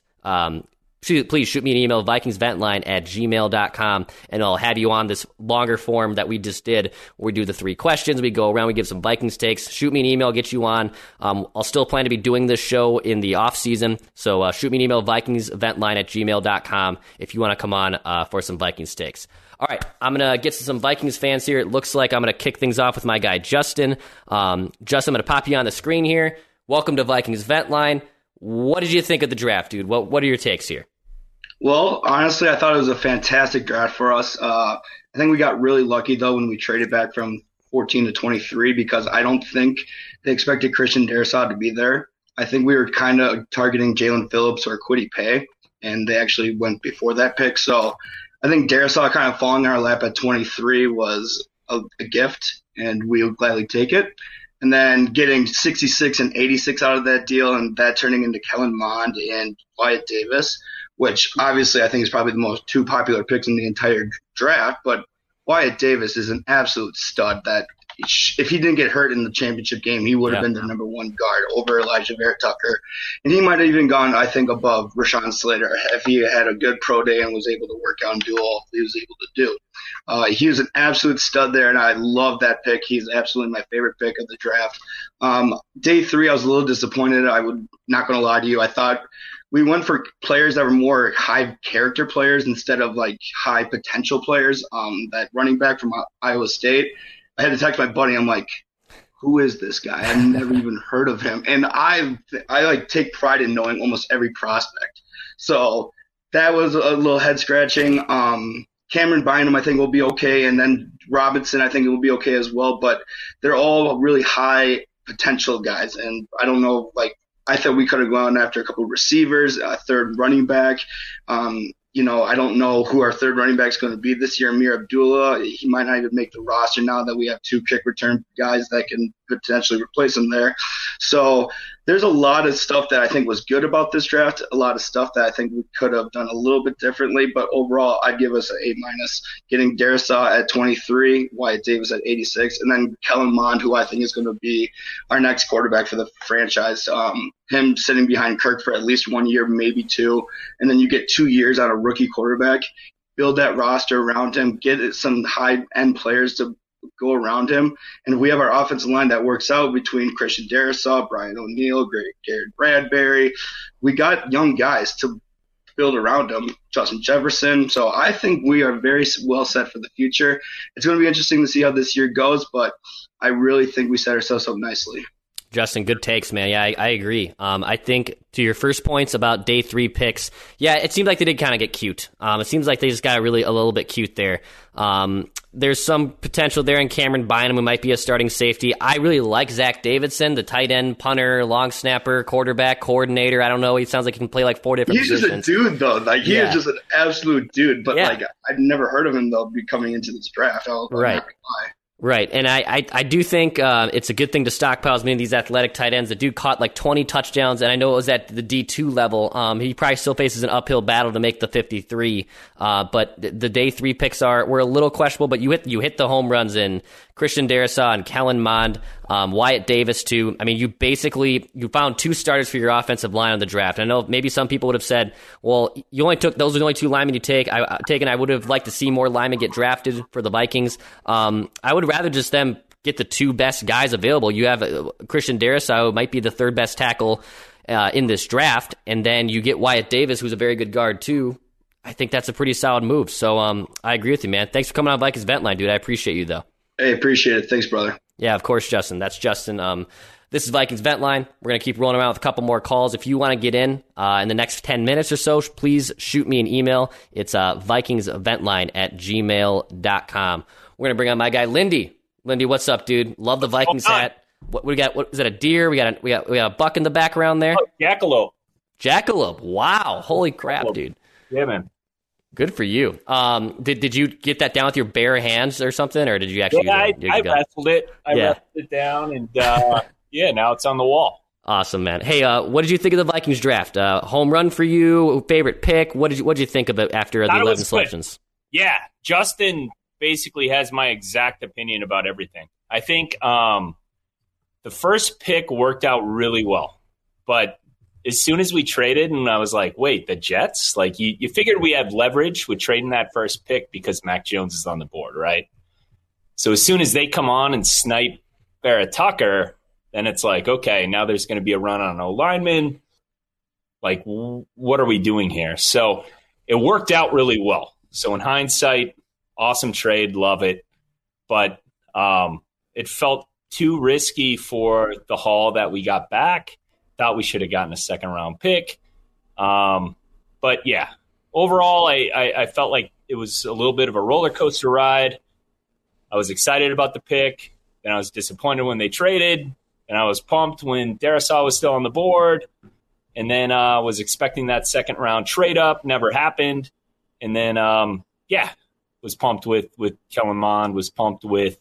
please shoot me an email, vikingsventline@gmail.com, and I'll have you on this longer form that we just did, where we do the 3 questions. We go around, we give some Vikings takes. Shoot me an email, get you on. I'll still plan to be doing this show in the off season, so shoot me an email, vikingsventline@gmail.com, if you want to come on for some Vikings takes. All right, I'm going to get to some Vikings fans here. It looks like I'm going to kick things off with my guy, Justin. Justin, I'm going to pop you on the screen here. Welcome to Vikings Vent Line. What did you think of the draft, dude? What are your takes here? Well, honestly, I thought it was a fantastic draft for us. I think we got really lucky, though, when we traded back from 14 to 23, because I don't think they expected Christian Darrisaw to be there. I think we were kind of targeting Jalen Phillips or Kwity Paye, and they actually went before that pick. So I think Darrisaw kind of falling in our lap at 23 was a gift, and we would gladly take it. And then getting 66 and 86 out of that deal, and that turning into Kellen Mond and Wyatt Davis, which obviously I think is probably the two popular picks in the entire draft. But Wyatt Davis is an absolute stud that if he didn't get hurt in the championship game, he would have been the number 1 guard over Elijah Vera Tucker. And he might have even gone, I think, above Rashawn Slater if he had a good pro day and was able to work out and do all he was able to do. He was an absolute stud there, and I love that pick. He's absolutely my favorite pick of the draft. Day 3, I was a little disappointed. Not going to lie to you. I thought we went for players that were more high character players instead of like high potential players. That running back from Iowa State, I had to text my buddy. I'm like, who is this guy? I've never even heard of him. And I like take pride in knowing almost every prospect. So that was a little head scratching. Cameron Bynum, I think, will be okay. And then Robinson, I think it will be okay as well. But they're all really high potential guys. And I don't know, I thought we could have gone after a couple of receivers, a third running back. I don't know who our third running back is going to be this year. Amir Abdullah, he might not even make the roster now that we have 2 kick return guys that can potentially replace him there. So there's a lot of stuff that I think was good about this draft, a lot of stuff that I think we could have done a little bit differently. But overall, I'd give us an A-, getting Darrisaw at 23, Wyatt Davis at 86, and then Kellen Mond, who I think is going to be our next quarterback for the franchise. Him sitting behind Kirk for at least 1 year, maybe 2, and then you get 2 years on a rookie quarterback, build that roster around him, get some high-end players to go around him. And if we have our offensive line that works out between Christian Darrisaw, Brian O'Neill, Garrett Bradbury, we got young guys to build around him, Justin Jefferson. So I think we are very well set for the future. It's going to be interesting to see how this year goes, but I really think we set ourselves up nicely. Justin, good takes, man. Yeah, I agree. I think to your first points about day 3 picks, yeah, it seemed like they did kind of get cute. It seems like they just got really a little bit cute there. There's some potential there in Cameron Bynum, who might be a starting safety. I really like Zach Davidson, the tight end, punter, long snapper, quarterback, coordinator. I don't know. He sounds like he can play like 4 different positions. He's just a dude, though. Like, he is just an absolute dude. But, like, I've never heard of him, though, be coming into this draft. Right. Right, and I do think it's a good thing to stockpile as many of these athletic tight ends. The dude caught like 20 touchdowns, and I know it was at the D2 level. He probably still faces an uphill battle to make the 53. But the day 3 picks were a little questionable, but you hit the home runs in Christian Darrisaw and Kellen Mond, Wyatt Davis too. I mean, you found 2 starters for your offensive line on the draft. I know maybe some people would have said, well, you only took those are the only 2 linemen you take. I would have liked to see more linemen get drafted for the Vikings. I would rather just them get the 2 best guys available. You have Christian Darrisaw, who might be the 3rd best tackle in this draft, and then you get Wyatt Davis, who's a very good guard too. I think that's a pretty solid move. So I agree with you, man. Thanks for coming on Vikings Vent Line, dude. I appreciate you, though. Hey, appreciate it. Thanks, brother. Yeah, of course, Justin. That's Justin. This is Vikings Vent Line. We're going to keep rolling around with a couple more calls. If you want to get in the next 10 minutes or so, please shoot me an email. It's vikingsventline@gmail.com. We're going to bring on my guy, Lindy. Lindy, what's up, dude? Love the Vikings hat. What we got? What is that? A deer? We got a buck in the background there. Oh, jackalope. Jackalope. Wow. Holy crap, dude. Yeah, man. Good for you. Did you get that down with your bare hands or something, or did you actually? Yeah, I wrestled it. I wrestled it down, and now it's on the wall. Awesome, man. Hey, what did you think of the Vikings draft? Home run for you? Favorite pick? What did you think of it after the 11 selections? Yeah, Justin basically has my exact opinion about everything. I think the first pick worked out really well, but as soon as we traded, and I was like, wait, the Jets? Like, you figured we had leverage with trading that first pick because Mac Jones is on the board, right? So as soon as they come on and snipe Barrett Tucker, then it's like, okay, now there's going to be a run on an O-lineman. Like, what are we doing here? So it worked out really well. So in hindsight, awesome trade, love it. But it felt too risky for the haul that we got back. Thought we should have gotten a 2nd-round pick. But, yeah, overall, I felt like it was a little bit of a roller coaster ride. I was excited about the pick. Then I was disappointed when they traded. And I was pumped when Darrisaw was still on the board. And then I was expecting that 2nd-round trade-up. Never happened. And then, was pumped with Kellen Mond, was pumped with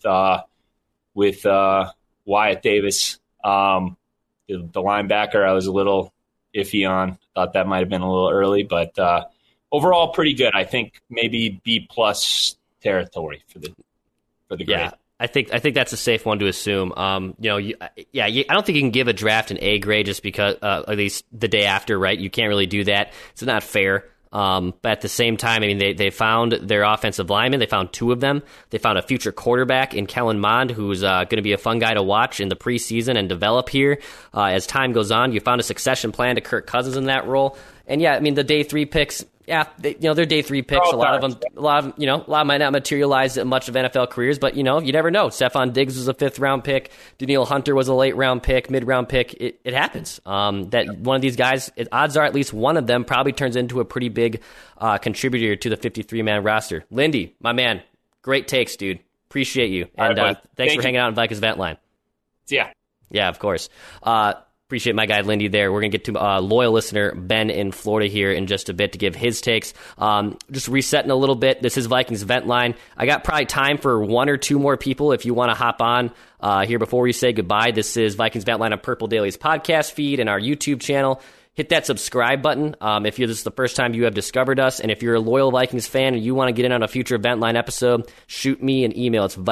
Wyatt Davis. The linebacker, I was a little iffy on. Thought that might have been a little early, but overall, pretty good. I think maybe B+ territory for the grade. Yeah, I think that's a safe one to assume. I don't think you can give a draft an A grade just because at least the day after, right? You can't really do that. It's not fair. But at the same time, I mean, they found their offensive linemen. They found 2 of them. They found a future quarterback in Kellen Mond, who's going to be a fun guy to watch in the preseason and develop here as time goes on. You found a succession plan to Kirk Cousins in that role. And yeah, I mean, the day 3 picks, they're day 3 picks. A lot of them might not materialize in much of NFL careers, but you never know. Stephon Diggs was a 5th-round pick. Danielle Hunter was a late-round pick, mid-round pick. It happens. That one of these guys, odds are at least one of them probably turns into a pretty big contributor to the 53-man roster. Lindy, my man, great takes, dude. Appreciate you. And thanks for hanging out on Vikings Vent Line. Yeah. Yeah, of course. Appreciate my guy Lindy there. We're going to get to loyal listener Ben in Florida here in just a bit to give his takes. Just resetting a little bit. This is Vikings Vent Line. I got probably time for 1 or 2 more people if you want to hop on here before we say goodbye. This is Vikings Vent Line on Purple Daily's podcast feed and our YouTube channel. Hit that subscribe button if this is the first time you have discovered us. And if you're a loyal Vikings fan and you want to get in on a future Vent Line episode, shoot me an email. It's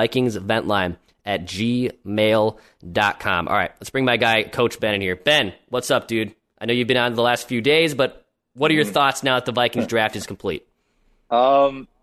vikingsventline@gmail.com. All right, let's bring my guy, Coach Ben, in here. Ben, what's up, dude? I know you've been on the last few days, but what are your thoughts now that the Vikings draft is complete? I'm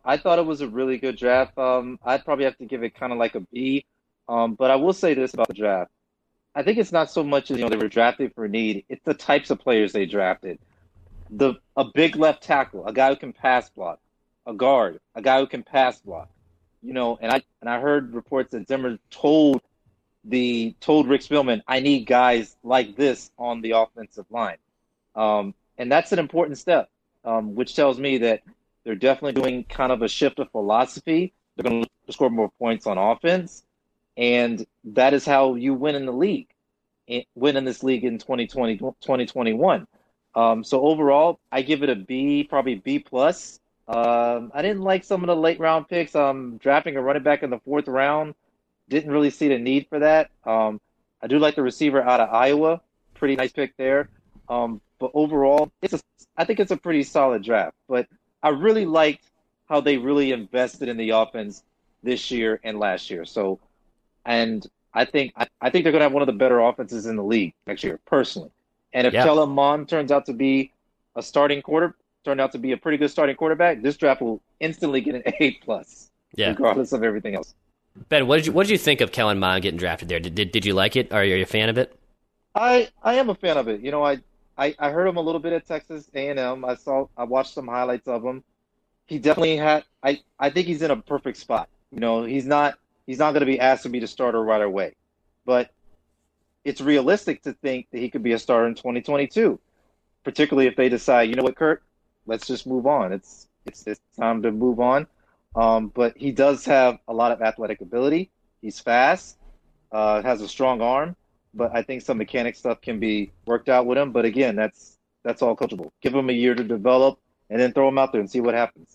I thought it was a really good draft. I'd probably have to give it kind of like a B. But I will say this about the draft. I think it's not so much as, they were drafted for need. It's the types of players they drafted. A big left tackle, a guy who can pass block, a guard, a guy who can pass block. And I heard reports that Zimmer told Rick Spielman, I need guys like this on the offensive line. And that's an important step, which tells me that they're definitely doing kind of a shift of philosophy. They're going to score more points on offense. And that is how you win in the league, win in this league in 2020, 2021. So overall, I give it a B, probably B+. I didn't like some of the late round picks. Drafting a running back in the 4th round, didn't really see the need for that. I do like the receiver out of Iowa. Pretty nice pick there. But overall, I think it's a pretty solid draft. But I really liked how they really invested in the offense this year and last year. And I think they're going to have one of the better offenses in the league next year, personally. And if Kellen Mond turns out to be a pretty good starting quarterback, this draft will instantly get an A+, regardless of everything else. Ben, what did you think of Kellen Mond getting drafted there? Did you like it? Are you a fan of it? I am a fan of it. I heard him a little bit at Texas A&M. I watched some highlights of him. He definitely had. I think he's in a perfect spot. He's not going to be asked to be the starter right away, but it's realistic to think that he could be a starter in 2022, particularly if they decide, Kurt, let's just move on. It's time to move on. But he does have a lot of athletic ability. He's fast, has a strong arm, but I think some mechanic stuff can be worked out with him. But again, that's all coachable. Give him a year to develop and then throw him out there and see what happens.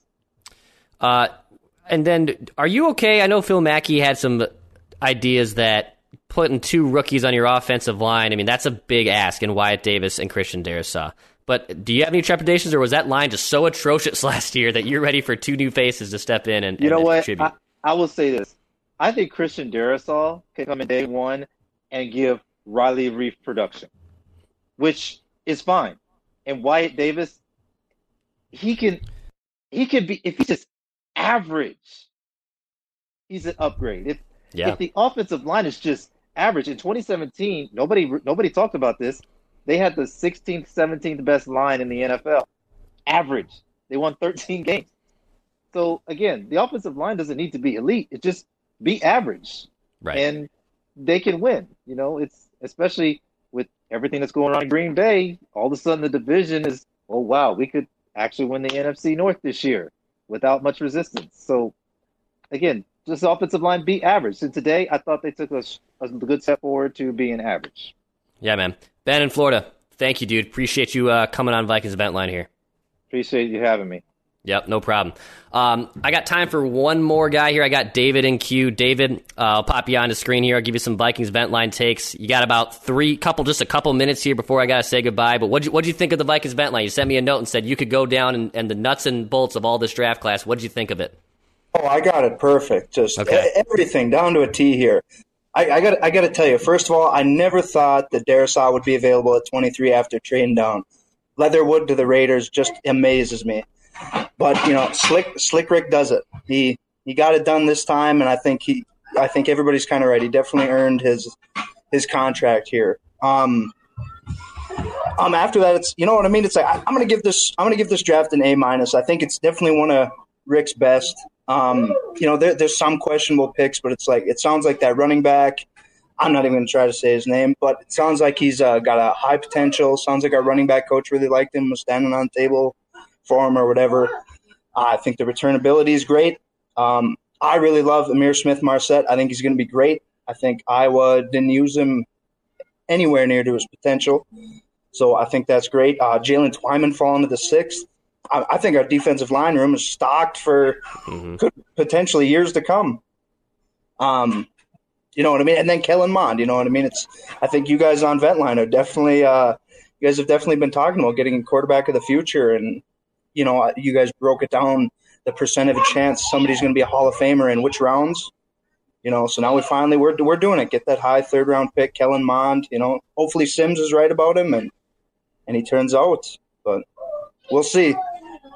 And then, are you okay? I know Phil Mackey had some ideas that putting 2 rookies on your offensive line, that's a big ask in Wyatt Davis and Christian Darrisaw. But do you have any trepidations, or was that line just so atrocious last year that you're ready for 2 new faces to step in and contribute? I will say this. I think Christian Darrisaw can come in day one and give Riley Reiff production, which is fine. And Wyatt Davis, he can be, if he's just average, he's an upgrade. If the offensive line is just average, in 2017, nobody talked about this. They had the 16th, 17th best line in the NFL. Average. They won 13 games. So, again, the offensive line doesn't need to be elite. It just be average. Right. And they can win. It's especially with everything that's going on in Green Bay, all of a sudden the division is, oh, wow, we could actually win the NFC North this year without much resistance. So, again, just offensive line be average. So today, I thought they took a good step forward to being average. Yeah, man. Ben in Florida, thank you, dude. Appreciate you coming on Vikings Event Line here. Appreciate you having me. Yep, no problem. I got time for one more guy here. I got David in queue. David, I'll pop you on the screen here. I'll give you some Vikings Event Line takes. You got about just a couple minutes here before I got to say goodbye. But what'd you think of the Vikings Event Line? You sent me a note and said you could go down and the nuts and bolts of all this draft class. What'd you think of it? Oh, I got it perfect. Just everything down to a T here. I got to tell you, first of all, I never thought that Darrisaw would be available at 23 after trading down. Leatherwood to the Raiders just amazes me. But Slick Rick does it. He got it done this time, and I think everybody's kind of right. He definitely earned his contract here. After that, it's what I mean. It's like I'm gonna give this draft an A-. I think it's definitely one of Rick's best. There's some questionable picks, but it's like it sounds like that running back. I'm not even going to try to say his name, but it sounds like he's got a high potential. Sounds like our running back coach really liked him, was standing on the table for him or whatever. I think the returnability is great. I really love Ihmir Smith-Marsette. I think he's going to be great. I think Iowa didn't use him anywhere near to his potential, so I think that's great. Jalen Twyman falling to the 6th. I think our defensive line room is stocked for could potentially years to come. You know what I mean? And then Kellen Mond, you know what I mean? I think you guys on Ventline are definitely you guys have definitely been talking about getting a quarterback of the future, and you guys broke it down the percent of a chance somebody's going to be a Hall of Famer in which rounds. So now we're doing it. Get that high 3rd round pick, Kellen Mond. Hopefully Sims is right about him and he turns out, but we'll see.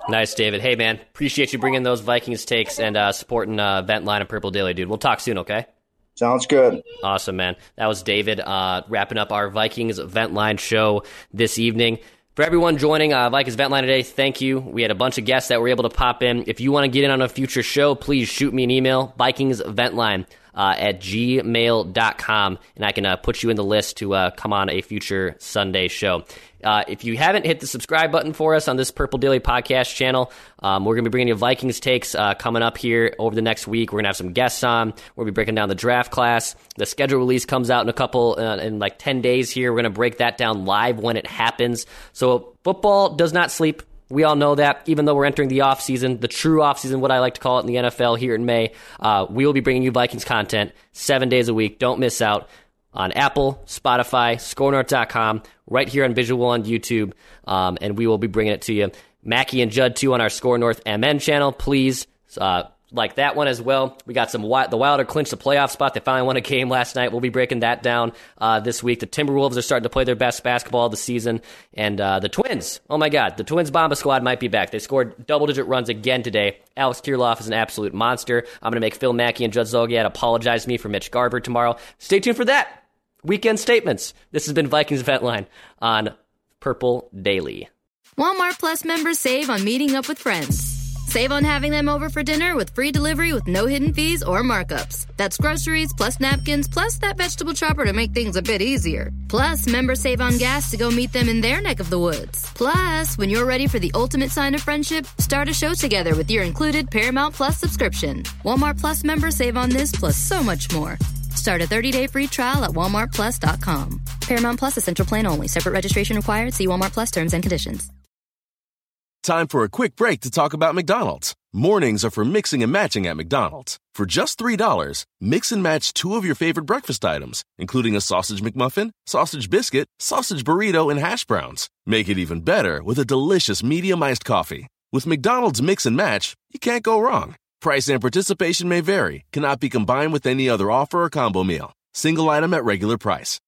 Nice, David. Hey, man, appreciate you bringing those Vikings takes and supporting Vent Line and Purple Daily, dude. We'll talk soon, okay? Sounds good. Awesome, man. That was David wrapping up our Vikings Vent Line show this evening. For everyone joining Vikings Vent Line today, thank you. We had a bunch of guests that were able to pop in. If you want to get in on a future show, please shoot me an email, VikingsVentLine at gmail.com, and I can put you in the list to come on a future Sunday show. If you haven't hit the subscribe button for us on this Purple Daily podcast channel, we're going to be bringing you Vikings takes coming up here over the next week. We're going to have some guests on. We're going to be breaking down the draft class. The schedule release comes out in like 10 days here. We're going to break that down live when it happens. So football does not sleep. We all know that, even though we're entering the offseason, the true offseason, what I like to call it in the NFL here in May, we will be bringing you Vikings content 7 days a week. Don't miss out on Apple, Spotify, ScoreNorth.com, right here on Visual on YouTube, and we will be bringing it to you. Mackie and Judd, too, on our Score North MN channel. Please like that one as well. We got the Wilder clinched the playoff spot. They finally won a game last night. We'll be breaking that down this week. The Timberwolves are starting to play their best basketball of the season. And the Twins, oh my God, the Twins Bomba Squad might be back. They scored double-digit runs again today. Alex Kirilloff is an absolute monster. I'm going to make Phil Mackey and Judd Zulgad apologize to me for Mitch Garber tomorrow. Stay tuned for that. Weekend statements. This has been Vikings Vent Line on Purple Daily. Walmart Plus members save on meeting up with friends. Save on having them over for dinner with free delivery with no hidden fees or markups. That's groceries plus napkins plus that vegetable chopper to make things a bit easier. Plus, members save on gas to go meet them in their neck of the woods. Plus, when you're ready for the ultimate sign of friendship, start a show together with your included Paramount Plus subscription. Walmart Plus members save on this plus so much more. Start a 30-day free trial at walmartplus.com. Paramount Plus Essential Plan only. Separate registration required. See Walmart Plus terms and conditions. Time for a quick break to talk about McDonald's. Mornings are for mixing and matching at McDonald's. For just $3, mix and match 2 of your favorite breakfast items, including a sausage McMuffin, sausage biscuit, sausage burrito, and hash browns. Make it even better with a delicious medium iced coffee. With McDonald's Mix and Match, you can't go wrong. Price and participation may vary. Cannot be combined with any other offer or combo meal. Single item at regular price.